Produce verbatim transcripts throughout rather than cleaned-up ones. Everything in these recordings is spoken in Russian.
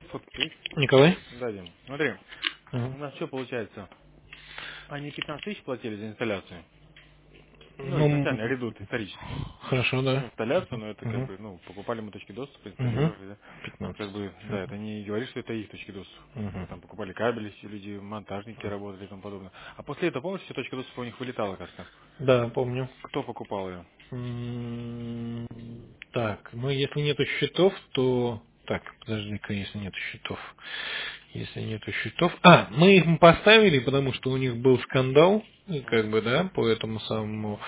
Фотки есть? Николай? Да, Дим. Смотри, Ага. у нас что получается? Они пятнадцать тысяч платили за инсталляцию. Ну, Ну, изначально м, редут исторически. хорошо, Ну, да. инсталляцию, но это как Угу. бы, ну, покупали мы точки доступа, Угу. инсталлировали, да. Ну, как пятнадцать. бы, да, это не говорит, что это их точки доступа. Как бы Угу. там покупали кабели, все люди, монтажники работали и тому подобное. А после этого, помнишь, все точки доступа у них вылетала, кажется? Да, помню. Кто покупал ее? М, Так, ну если нету счетов, то... Так, подожди-ка, если нету счетов. Если нету счетов... А, мы их поставили, потому что у них был скандал, и как бы, да, по этому самому...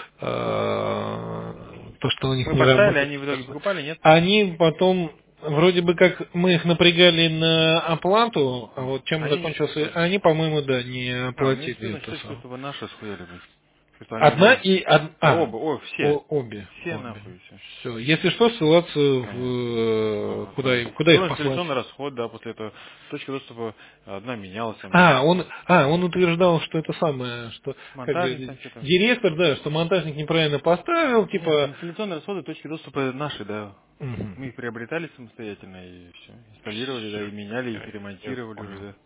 а, То, что у них Мы не поставили, работает. они в итоге покупали, нет? Они потом... Вроде бы как мы их напрягали на оплату, а М. вот чем Они не закончился, платили. они, по-моему, да, не А, у меня есть оплатили значит, это точки самое. доступа наши схуяли, блядь. Что они Одна говорят, и од- а, оба, о, все. о- обе, Все обе. нахуй все. Все. Если что, ссылаться в Понятно. э, Ага, куда, понял. им- куда Был их послать. инсталляционный расход, да, после этого точка доступа одна менялась там, да. А, он, а, он утверждал, что это самое, что как бы Монтажник там что-то. директор, да, что монтажник неправильно поставил, Нет, типа. инсталляционные расходы точки доступа наши, да. Мгм. Мы их приобретали самостоятельно и все. Инсталлировали, да, Все, и меняли их, я, я ремонтировали понял. уже,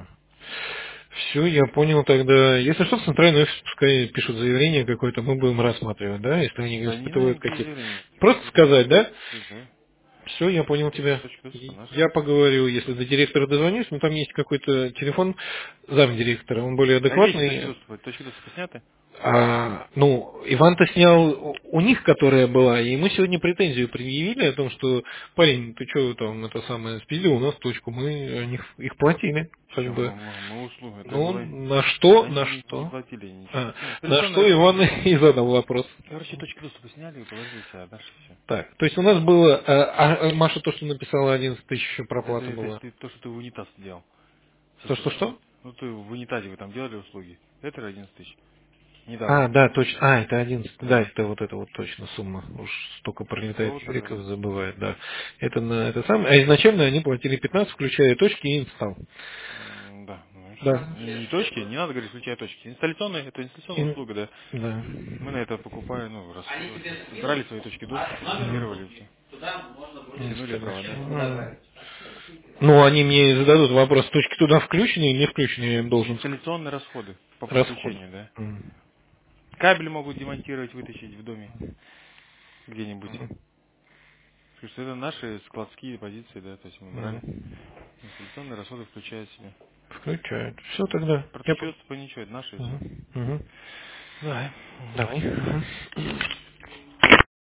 Все, я понял тогда. Если что, в центральный офис пускай пишут заявление какое-то, мы будем рассматривать, да, если они да. Да не надо испытывают никакие какие-то. заявления. Просто сказать, да? Да. Все, я понял тебя. Точка доступа И наши. Я поговорю, если до директора дозвонюсь, но там есть какой-то телефон замдиректора, он более А где эти точки адекватный. доступа? Точки доступа сняты? А, ну, Иван-то снял у у них, которая была, и мы сегодня претензию предъявили о том, что, парень, ты что там, это самое, спиздил у нас точку, мы о них, их платили, как Чем бы. мы, мы, мы услугу? Это Ну, было... на что, на Они не, не что? платили ничего. А, Ну, на инсталляционные что Иван расходы. и задал вопрос. Короче, точки доступа сняли и положили себя, а дальше все. Так, то есть у нас было, а, а, Маша то, что написала одиннадцать тысяч еще Это, проплата это была. ты, то, что ты в унитаз делал. То, Сейчас что скажу. что? Ну, ты в унитазе вы там делали услуги. Это одиннадцать тысяч. Недавно. А, да, точно. А, это одиннадцать. Да, Да. это вот это вот точно сумма. Уж столько пролетает Вот это, Юриков, да. забывает, да. Это на это самое. А изначально они платили пятнадцать, включая точки и инсталл. М, Да, ну и все. Да. И, и точки, не надо говорить, включая точки. Инсталляционные, это инсталляционная И- услуга, да. да. Мы на это покупаем, ну, раз, брали свои точки доступа, инсталлировали и все. Тянули провода. Инсталляция. Ну, они мне зададут вопрос, точки туда включены или не включены, я им должен сказать. Инсталляционные расходы по Расход. подключению, да. М. Кабель могут демонтировать, вытащить в доме где-нибудь. Потому что это наши складские позиции, да, то есть мы М. брали. Инсталляционные расходы включают в себя. Включают. Все тогда. Про Я... точки по- доступа ничего, это наши и все. Мгм. Мгм. Да. Давай. Мгм.